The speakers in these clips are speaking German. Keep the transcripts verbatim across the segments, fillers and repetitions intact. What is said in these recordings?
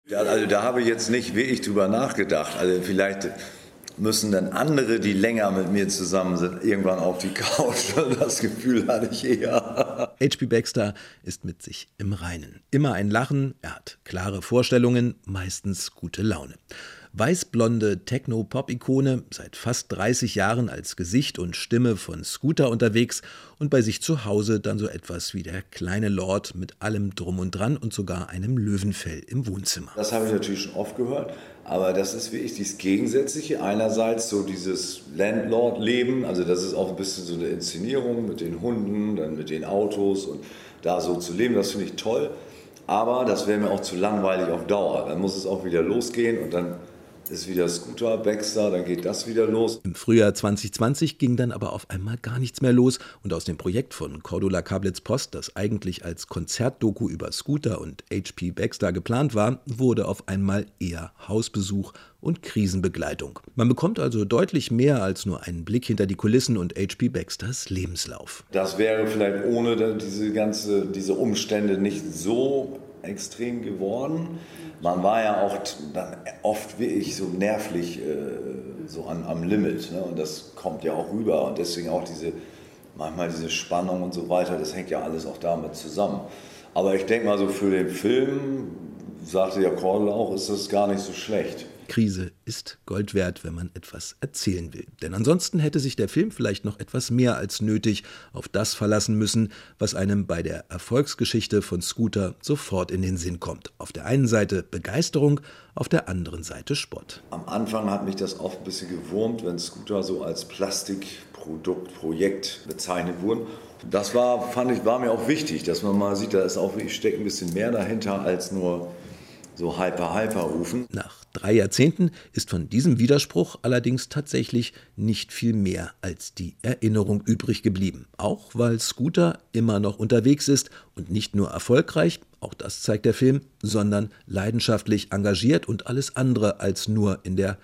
Ja, also da habe ich jetzt nicht wirklich drüber nachgedacht. Also vielleicht müssen dann andere, die länger mit mir zusammen sind, irgendwann auf die Couch. Das Gefühl hatte ich eher. H P Baxter ist mit sich im Reinen. Immer ein Lachen, er hat klare Vorstellungen, meistens gute Laune. Weißblonde Techno-Pop-Ikone, seit fast dreißig Jahren als Gesicht und Stimme von Scooter unterwegs und bei sich zu Hause dann so etwas wie der kleine Lord mit allem Drum und Dran und sogar einem Löwenfell im Wohnzimmer. Das habe ich natürlich schon oft gehört, aber das ist wirklich dieses Gegensätzliche. Einerseits so dieses Landlord-Leben, also das ist auch ein bisschen so eine Inszenierung mit den Hunden, dann mit den Autos und da so zu leben, das finde ich toll. Aber das wäre mir auch zu langweilig auf Dauer. Dann muss es auch wieder losgehen und dann ist wieder Scooter, Baxter, dann geht das wieder los. Im Frühjahr zwanzig zwanzig ging dann aber auf einmal gar nichts mehr los und aus dem Projekt von Cordula Kablitz-Post, das eigentlich als Konzertdoku über Scooter und H P Baxter geplant war, wurde auf einmal eher Hausbesuch und Krisenbegleitung. Man bekommt also deutlich mehr als nur einen Blick hinter die Kulissen und H P Baxters Lebenslauf. Das wäre vielleicht ohne diese ganze, diese Umstände nicht so extrem geworden. Man war ja auch dann oft wirklich so nervlich äh, so an, am Limit, ne? Und das kommt ja auch rüber und deswegen auch diese, manchmal diese Spannung und so weiter, das hängt ja alles auch damit zusammen. Aber ich denke mal so für den Film, sagte ja Cordula auch, ist das gar nicht so schlecht. Krise ist Gold wert, wenn man etwas erzählen will. Denn ansonsten hätte sich der Film vielleicht noch etwas mehr als nötig auf das verlassen müssen, was einem bei der Erfolgsgeschichte von Scooter sofort in den Sinn kommt. Auf der einen Seite Begeisterung, auf der anderen Seite Spott. Am Anfang hat mich das oft ein bisschen gewurmt, wenn Scooter so als Plastikprodukt, Projekt bezeichnet wurden. Das war, fand ich, war mir auch wichtig, dass man mal sieht, da ist auch wirklich, steckt ein bisschen mehr dahinter als nur so Hyper-Hyper-Rufen. Nach drei Jahrzehnten ist von diesem Widerspruch allerdings tatsächlich nicht viel mehr als die Erinnerung übrig geblieben. Auch weil Scooter immer noch unterwegs ist und nicht nur erfolgreich, auch das zeigt der Film, sondern leidenschaftlich engagiert und alles andere als nur in der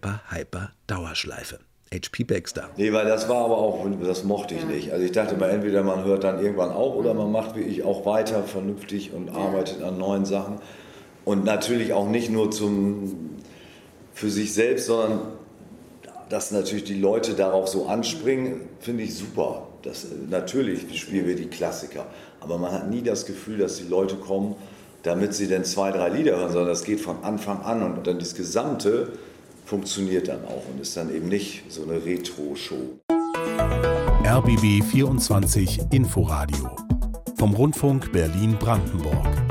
Hyper-Hyper-Dauerschleife. H P Baxter. Nee, weil das war aber auch, das mochte ich nicht. Also ich dachte mal, entweder man hört dann irgendwann auf oder man macht wie ich auch weiter vernünftig und arbeitet an neuen Sachen. Und natürlich auch nicht nur zum, für sich selbst, sondern dass natürlich die Leute darauf so anspringen, finde ich super. Das, natürlich spielen wir die Klassiker, aber man hat nie das Gefühl, dass die Leute kommen, damit sie dann zwei, drei Lieder hören, sondern das geht von Anfang an und dann das Gesamte funktioniert dann auch und ist dann eben nicht so eine Retro-Show. R B B vierundzwanzig Inforadio vom Rundfunk Berlin-Brandenburg.